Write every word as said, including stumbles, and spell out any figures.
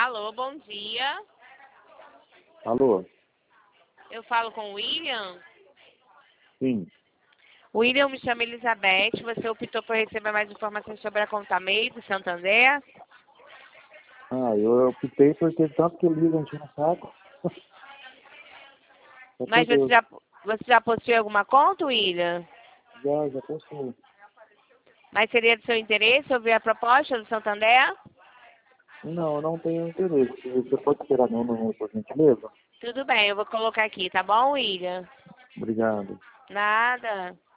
Alô, bom dia. Alô? Eu falo com o William? Sim. William, me chama Elizabeth. Você optou por receber mais informações sobre a conta MEI do Santander? Ah, eu optei porque tanto que ligam enchendo o saco. Só Mas por você Deus. já, você já possui alguma conta, William? Já, já postei. Mas seria do seu interesse ouvir a proposta do Santander? Não, eu não tenho interesse. Você pode esperar meu número, por gentileza? Tudo bem, eu vou colocar aqui, tá bom, William? Obrigado. Nada.